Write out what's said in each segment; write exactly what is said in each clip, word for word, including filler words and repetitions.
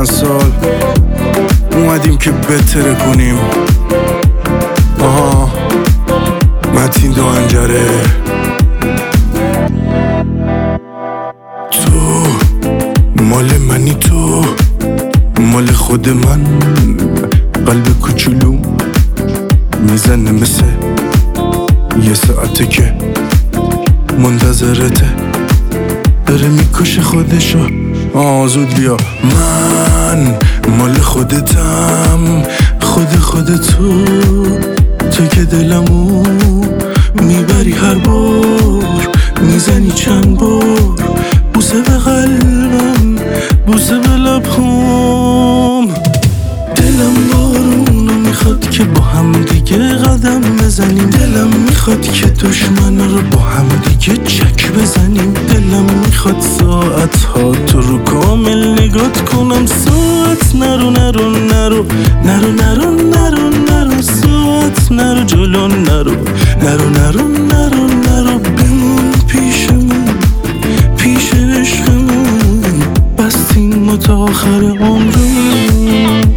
چند سال اومدیم که بهتره کنیم. آها متین دو انجره. تو مال منی، تو مال خود من. قلب کوچولو میزنه مثل یه ساعته که منتظرته، داره میکشه خودشو. آه زود بیا. من مال خودتم، خود خودتو، تو که دلمو میبری هر بار، میزنی چند بار بوسه به قلبم، بوسه به لبم. دلم بارونو میخواد که با هم دیگه قدم بزنیم، دلم میخواد که دشمن رو با هم دیگه چک بزنیم، دلم میخواد ساعت ها تو رو کامل نگات کنم. ساعت نرو نرو نرو نرو نرو نرو نرو ساعت نرو جلو نرو نرو نرو نرو نرو بمون پیشمون، پیش عشقمون، بستیم ما تا آخر عمرمون.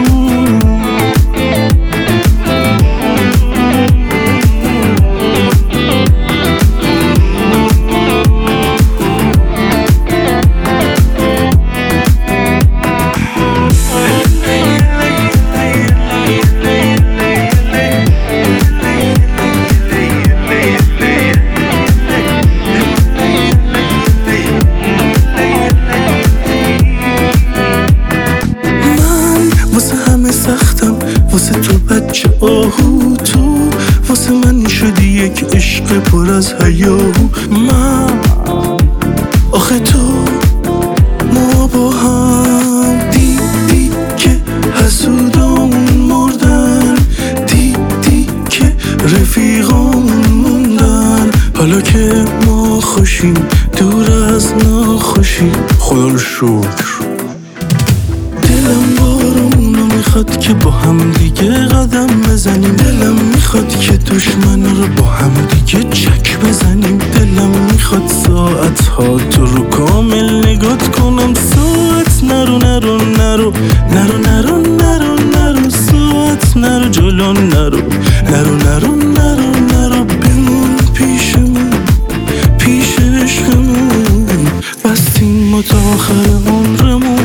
واسه تو بچه آهو، تو واسه من شدی یک عشق پر از حیاهو. من آخه تو ما با هم دیدی که حسودامون مردن، دیدی که رفیقامون موندن، حالا که ما خوشیم دور از ناخوشی، خدا رو شکر. دلم بارونو میخواد که با هم دیگه قدم بزنیم، دلم میخواد که دشمن رو با هم دیگه چک بزنیم، دلم میخواد ساعت ها تو رو کامل نگات کنم. ساعت نرو نرو نرو نرو نرو نرو نرو ساعت نرو جلو نرو نرو نرو نرو نرو بمون پیشمون، پیش عشقمون، بستیم ما تا آخر عمرمون.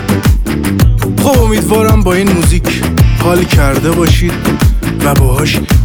خب امیدوارم با این موزیک حال کرده باشید و باهاش